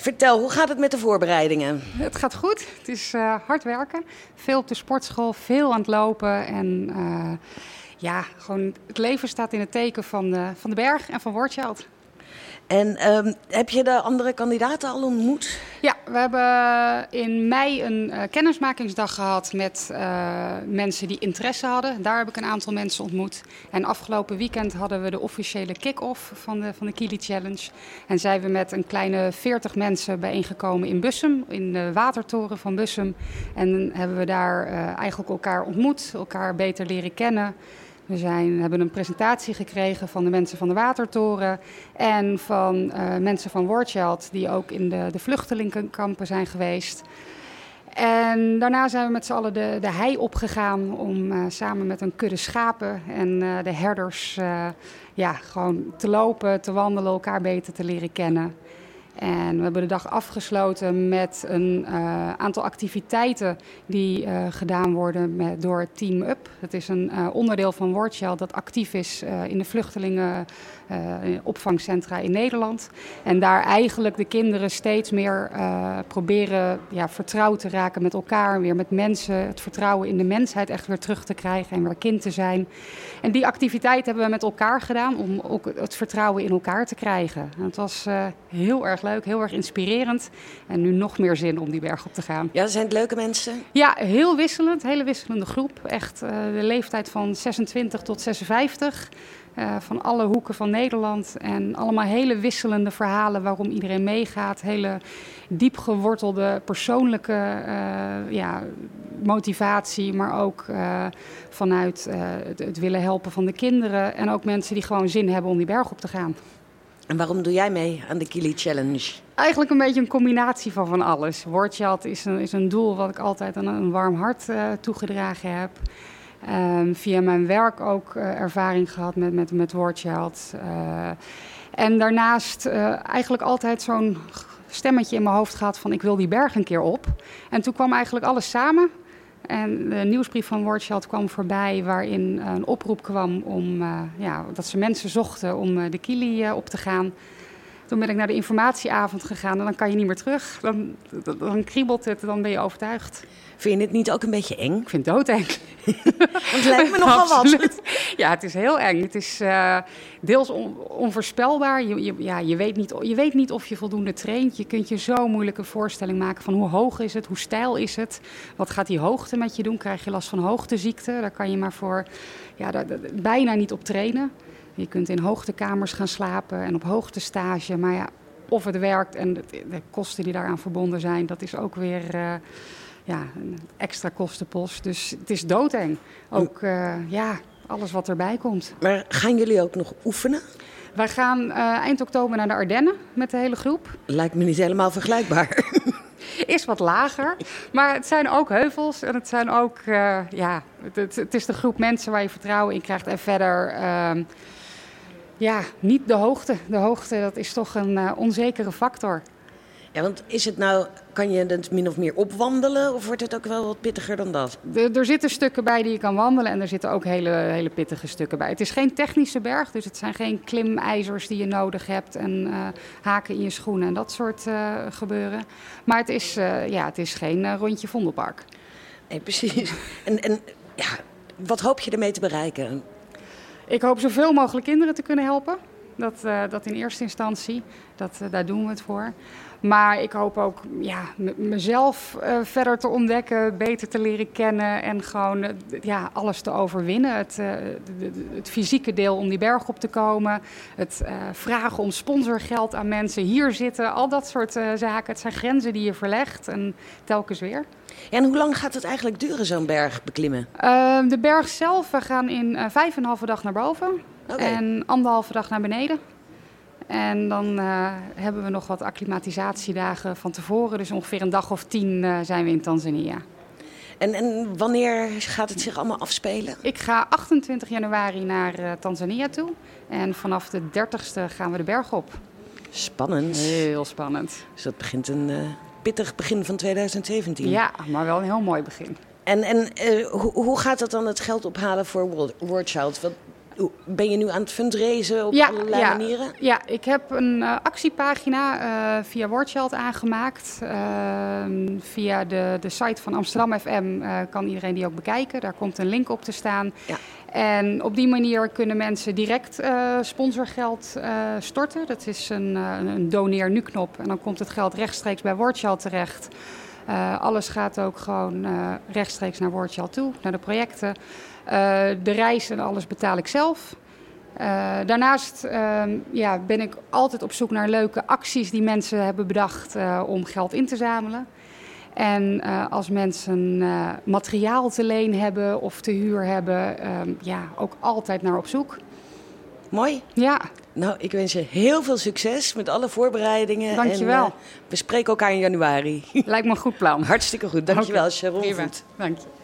Vertel, hoe gaat het met de voorbereidingen? Het gaat goed. Het is hard werken. Veel op de sportschool, veel aan het lopen. En gewoon het leven staat in het teken van de berg en van Wordchild. En heb je de andere kandidaten al ontmoet? Ja, we hebben in mei een kennismakingsdag gehad met mensen die interesse hadden. Daar heb ik een aantal mensen ontmoet. En afgelopen weekend hadden we de officiële kick-off van de Kili Challenge. En zijn we met een kleine 40 mensen bijeengekomen in Bussum, in de watertoren van Bussum. En hebben we daar eigenlijk elkaar ontmoet, elkaar beter leren kennen. We hebben een presentatie gekregen van de mensen van de Watertoren en van mensen van Wordchild die ook in de vluchtelingenkampen zijn geweest. En daarna zijn we met z'n allen de hei opgegaan om samen met een kudde schapen en de herders gewoon te lopen, te wandelen, elkaar beter te leren kennen. En we hebben de dag afgesloten met een aantal activiteiten die gedaan worden door Team Up. Het is een onderdeel van Wordchild dat actief is in de vluchtelingenopvangcentra in Nederland. En daar eigenlijk de kinderen steeds meer proberen vertrouwd te raken met elkaar. Weer met mensen, het vertrouwen in de mensheid echt weer terug te krijgen en weer kind te zijn. En die activiteit hebben we met elkaar gedaan om ook het vertrouwen in elkaar te krijgen. En het was heel erg leuk, heel erg inspirerend. En nu nog meer zin om die berg op te gaan. Ja, zijn het leuke mensen? Ja, heel wisselend. Hele wisselende groep. Echt de leeftijd van 26 tot 56. Van alle hoeken van Nederland. En allemaal hele wisselende verhalen waarom iedereen meegaat. Hele diep gewortelde persoonlijke motivatie. Maar ook vanuit het willen helpen van de kinderen. En ook mensen die gewoon zin hebben om die berg op te gaan. En waarom doe jij mee aan de Kili Challenge? Eigenlijk een beetje een combinatie van alles. Wordchild is een doel wat ik altijd aan een warm hart toegedragen heb. Via mijn werk ook ervaring gehad met Wordchild. En daarnaast eigenlijk altijd zo'n stemmetje in mijn hoofd gehad van ik wil die berg een keer op. En toen kwam eigenlijk alles samen. En de nieuwsbrief van Wordchild kwam voorbij waarin een oproep kwam om dat ze mensen zochten om de Kili op te gaan. Toen ben ik naar de informatieavond gegaan en dan kan je niet meer terug. Dan kriebelt het, dan ben je overtuigd. Vind je het niet ook een beetje eng? Ik vind het doodeng. Het lijkt me nogal wat. Ja, het is heel eng. Het is deels onvoorspelbaar. Je weet niet of je voldoende traint. Je kunt je zo moeilijk een voorstelling maken van hoe hoog is het, hoe steil is het. Wat gaat die hoogte met je doen? Krijg je last van hoogteziekte? Daar kan je maar voor bijna niet op trainen. Je kunt in hoogtekamers gaan slapen en op hoogtestage. Maar ja, of het werkt en de kosten die daaraan verbonden zijn, dat is ook weer een extra kostenpost. Dus het is doodeng. Ook alles wat erbij komt. Maar gaan jullie ook nog oefenen? Wij gaan eind oktober naar de Ardennen met de hele groep. Lijkt me niet helemaal vergelijkbaar. Is wat lager, maar het zijn ook heuvels en het zijn ook, het is de groep mensen waar je vertrouwen in krijgt. En verder, niet de hoogte. De hoogte, dat is toch een onzekere factor. Ja, want kan je het min of meer opwandelen of wordt het ook wel wat pittiger dan dat? Er zitten stukken bij die je kan wandelen en er zitten ook hele pittige stukken bij. Het is geen technische berg, dus het zijn geen klimijzers die je nodig hebt en haken in je schoenen en dat soort gebeuren. Maar het is geen rondje Vondelpark. Nee, precies. En wat hoop je ermee te bereiken? Ik hoop zoveel mogelijk kinderen te kunnen helpen. Dat in eerste instantie. Daar doen we het voor. Maar ik hoop ook mezelf verder te ontdekken, beter te leren kennen en gewoon alles te overwinnen. Het fysieke deel om die berg op te komen. Het vragen om sponsorgeld aan mensen. Hier zitten, al dat soort zaken. Het zijn grenzen die je verlegt en telkens weer. Ja, en hoe lang gaat het eigenlijk duren, zo'n berg beklimmen? De berg zelf, we gaan in 5,5 dag naar boven. Okay. En 1,5 dag naar beneden. En dan hebben we nog wat acclimatisatiedagen van tevoren. Dus ongeveer een dag of 10 zijn we in Tanzania. En wanneer gaat het zich allemaal afspelen? Ik ga 28 januari naar Tanzania toe. En vanaf de 30ste gaan we de berg op. Spannend. Heel spannend. Dus dat begint een pittig begin van 2017. Ja, maar wel een heel mooi begin. En hoe gaat het dan het geld ophalen voor Wordchild? Ben je nu aan het fundraisen op allerlei manieren? Ja, ik heb een actiepagina via Wordchild aangemaakt. Via de site van Amsterdam FM kan iedereen die ook bekijken. Daar komt een link op te staan. Ja. En op die manier kunnen mensen direct sponsorgeld storten. Dat is een doneer nu-knop. En dan komt het geld rechtstreeks bij Wordchild terecht. Alles gaat ook gewoon rechtstreeks naar Wordchild toe, naar de projecten. De reis en alles betaal ik zelf. Daarnaast ben ik altijd op zoek naar leuke acties die mensen hebben bedacht om geld in te zamelen. En als mensen materiaal te leen hebben of te huur hebben, ook altijd naar op zoek. Mooi. Ja. Nou, ik wens je heel veel succes met alle voorbereidingen. Dankjewel. En we spreken elkaar in januari. Lijkt me een goed plan. Hartstikke goed. Dankjewel, Sharon Voet. Dank je.